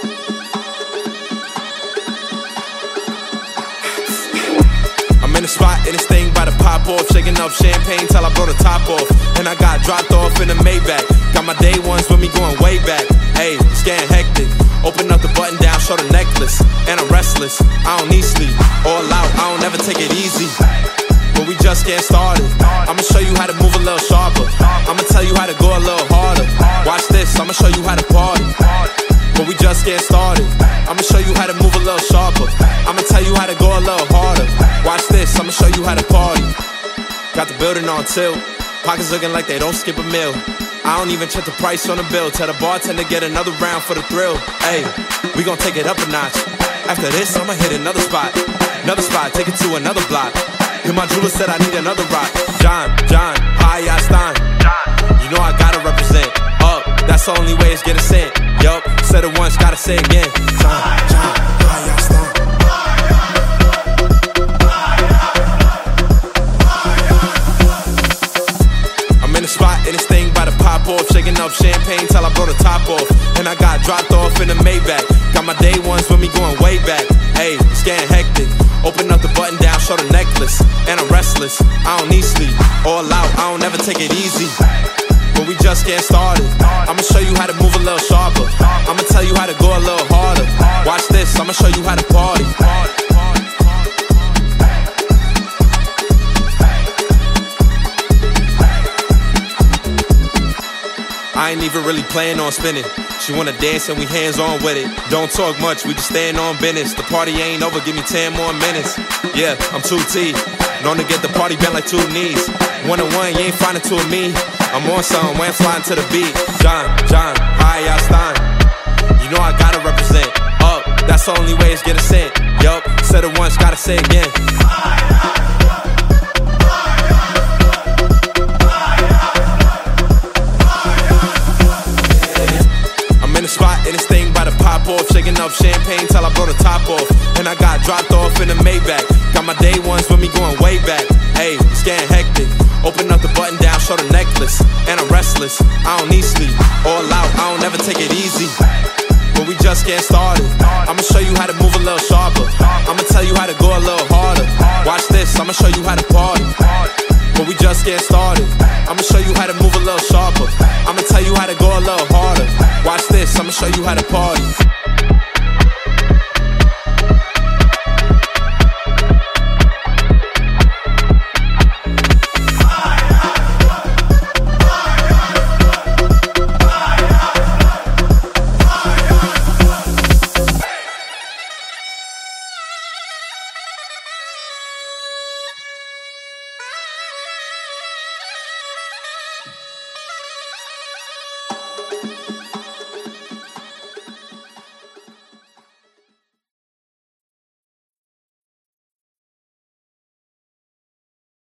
I'm in the spot and this thing by the pop off, shaking up champagne till I blow the top off. And I got dropped off in the Maybach. Got my day ones with me going way back. Hey, it's getting hectic. Open up the button down, show the necklace. And I'm restless, I don't need sleep. All out, I don't ever take it easy. But we just getting started. I'ma show you how to move a little sharper. I'ma tell you how to go a little harder. Watch this, I'ma show you how to party. But we just getting started. I'ma show you how to move a little sharper. I'ma tell you how to go a little harder. Watch this, I'ma show you how to party. Got the building on tilt. Pockets looking like they don't skip a meal. I don't even check the price on the bill. Tell the bartender get another round for the thrill. Hey, we gon' take it up a notch. After this, I'ma hit another spot. Another spot, take it to another block. Here my jeweler said I need another rock. John, Haya Stein. You know I gotta represent. Up, that's the only way it's getting sent. Yup, said it once, gotta say it again. John, Haya Stein. I'm in the spot and this thing by the pop off, shaking up champagne till I blow the top off. And I got dropped off in the Maybach. Got my day ones with me going way back. Hey, it's getting hectic. Open up the button down, show the necklace. And I'm restless, I don't need sleep. All out, I don't ever take it easy. But we just getting started. I'ma show you how to move a little sharper. I'ma tell you how to go a little harder. Watch this, I'ma show you how to party. I ain't even really planning on spinning. She wanna dance and we hands on with it. Don't talk much, we just stand on business. The party ain't over, give me 10 more minutes. Yeah, I'm 2T, known to get the party bent like 2 knees. 1-on-1, you ain't finding 2 of me. I'm on something, when I'm flying to the beat. John, Haya Stein. You know I gotta represent. Up, that's the only way it's getting sent. Yup, said it once, gotta say it again. In the spot and this thing by the pop off, shaking up champagne till I blow the top off. And I got dropped off in the Maybach. Got my day ones with me going way back. Hey, it's getting hectic. Open up the button down, show the necklace. And I'm restless, I don't need sleep. All out, I don't ever take it easy. But we just getting started. I'ma show you how to move a little sharper. I'ma tell you how to go a little harder. Watch this, I'ma show you how to party. But we just getting started. I'ma show you how to move a little sharper. I'ma tell you how to go a little harder. Watch this, I'ma show you how to party.